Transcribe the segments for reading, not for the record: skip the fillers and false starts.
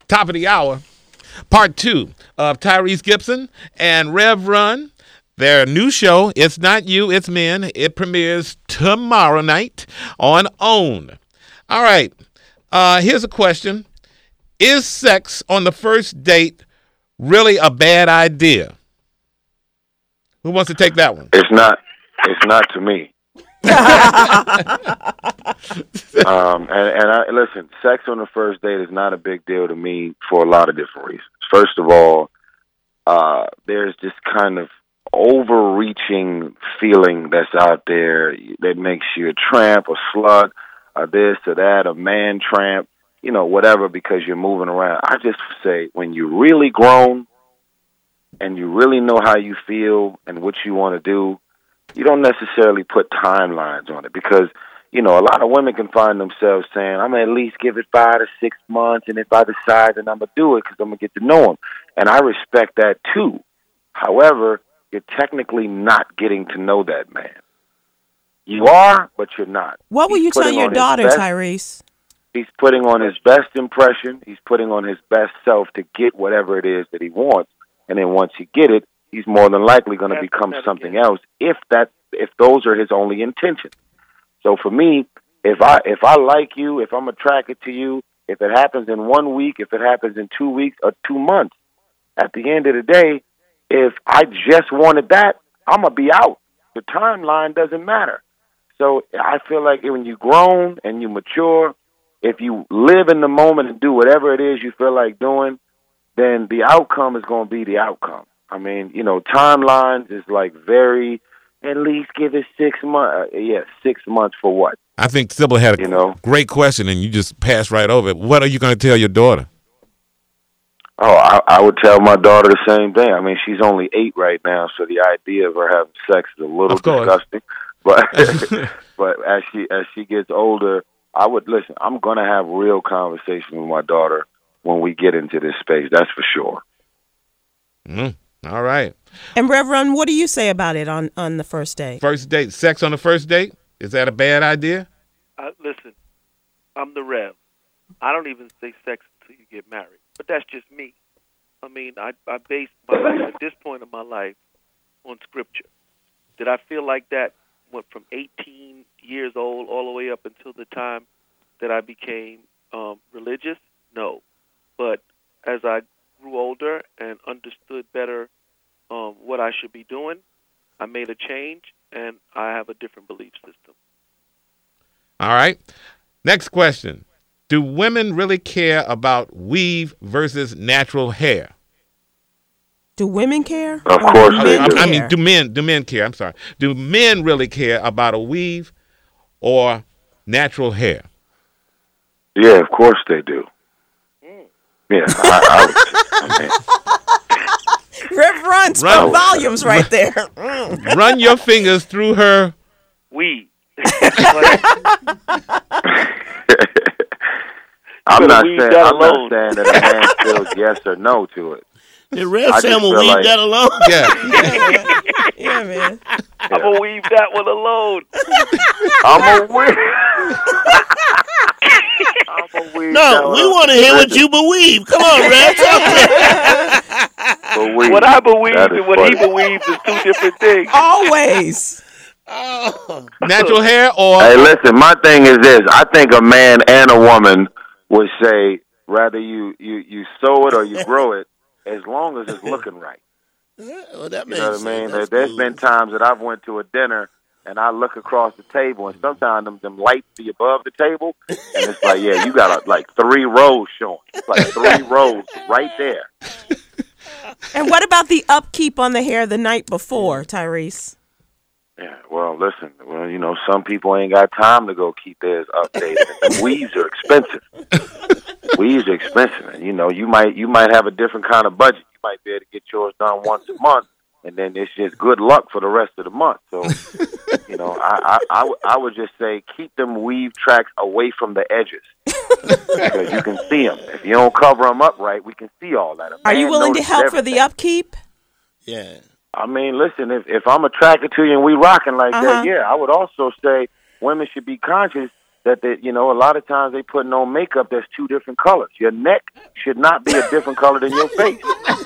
Top of the hour, part 2 of Tyrese Gibson and Rev Run. Their new show, It's Not You, It's Men. It premieres tomorrow night on OWN. All right, here's a question. Is sex on the first date really a bad idea? Who wants to take that one? It's not to me. Listen, sex on the first date is not a big deal to me for a lot of different reasons. First of all, there's this kind of overreaching feeling that's out there that makes you a tramp, a slut, a this or that, a man tramp, whatever, because you're moving around. I just say when you're really grown and you really know how you feel and what you want to do, you don't necessarily put timelines on it because, a lot of women can find themselves saying, I'm going to at least give it 5 to 6 months, and if I decide, then I'm going to do it because I'm going to get to know him. And I respect that too. However, you're technically not getting to know that man. You are, but you're not. What will you tell your daughter, Tyrese? He's putting on his best impression. He's putting on his best self to get whatever it is that he wants. And then once he get it, he's more than likely going to become something else if those are his only intentions. So for me, if I like you, if I'm attracted to you, if it happens in 1 week, if it happens in 2 weeks or 2 months, at the end of the day, if I just wanted that, I'm going to be out. The timeline doesn't matter. So I feel like when you're grown and you mature, if you live in the moment and do whatever it is you feel like doing, then the outcome is going to be the outcome. I mean, timelines is like at least give it 6 months. 6 months for what? I think Sybil had a great question, and you just passed right over it. What are you going to tell your daughter? Oh, I would tell my daughter the same thing. I mean, she's only 8 right now, so the idea of her having sex is a little disgusting. But but as she gets older, listen. I'm going to have real conversation with my daughter when we get into this space. That's for sure. All right. And Reverend, what do you say about it on the first date? First date, sex on the first date? Is that a bad idea? Listen, I'm the Rev. I don't even say sex until you get married. But that's just me. I mean, I base my life at this point in my life on Scripture. Did I feel like that went from 18 years old all the way up until the time that I became religious? No. But as I grew older and understood better what I should be doing, I made a change, and I have a different belief system. All right. Next question. Do women really care about weave versus natural hair? Do women care? Of course they do. I mean, do men care? I'm sorry. Do men really care about a weave or natural hair? Yeah, of course they do. Yeah, I mean. Rev Run volumes right there. Run your fingers through her weave. I'm not saying that a man feels yes or no to it. The Rev said I'm going to weave that alone. Yeah, man. I'm going to weave that one alone. I'm going to weave. No, we want to hear what you believe. Come on, Rev. What I believe and what he believes is two different things. Always. Natural hair or... Hey, listen, my thing is this. I think a man and a woman would say, rather you sow it or you grow it, as long as it's looking right. Well, that you know what I mean? There's been times that I've went to a dinner and I look across the table, and sometimes them lights be above the table, and it's like, yeah, you got like 3 rows showing. It's like 3 rows right there. And what about the upkeep on the hair the night before, Tyrese? Yeah, well, listen, some people ain't got time to go keep theirs updated. And weaves are expensive. Weaves are expensive, and you might have a different kind of budget. You might be able to get yours done once a month, and then it's just good luck for the rest of the month. So, I would just say keep them weave tracks away from the edges because you can see them. If you don't cover them up right, we can see all that. Are you willing to help for the upkeep? Yeah. I mean, listen, if I'm attracted to you and we rocking like that, yeah, I would also say women should be conscious that they, a lot of times they putting on makeup that's two different colors. Your neck should not be a different color than your face.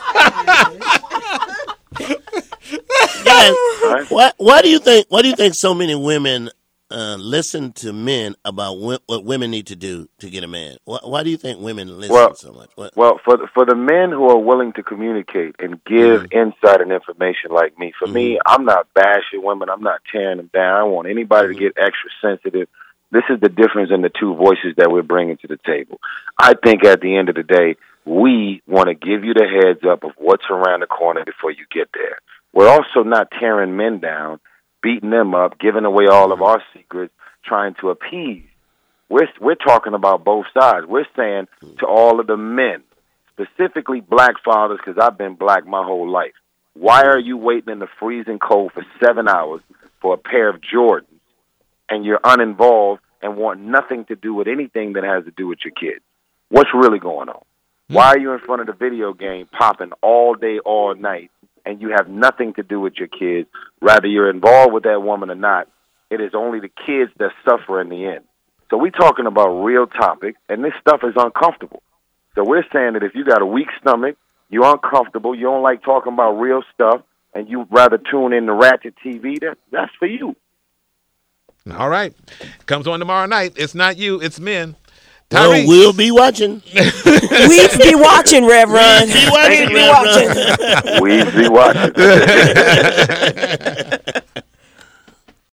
Guys, Right? why do you think so many women listen to men about what women need to do to get a man? Why do you think women listen so much? Well, for the men who are willing to communicate and give insight and information like me, for me, I'm not bashing women. I'm not tearing them down. I don't want anybody to get extra sensitive. This is the difference in the two voices that we're bringing to the table. I think at the end of the day, we want to give you the heads up of what's around the corner before you get there. We're also not tearing men down, beating them up, giving away all of our secrets, trying to appease. We're talking about both sides. We're saying to all of the men, specifically black fathers, because I've been black my whole life, why are you waiting in the freezing cold for 7 hours for a pair of Jordans and you're uninvolved and want nothing to do with anything that has to do with your kids? What's really going on? Why are you in front of the video game popping all day, all night, and you have nothing to do with your kids? Rather you're involved with that woman or not, it is only the kids that suffer in the end. So we're talking about real topics, and this stuff is uncomfortable. So we're saying that if you got a weak stomach, you're uncomfortable, you don't like talking about real stuff, and you rather tune in to Ratchet TV, that's for you. All right. Comes on tomorrow night. It's not you, it's men. Well, Tyrese. we'll be watching. We be watching, Reverend. Be watching, We be watching. We be watching.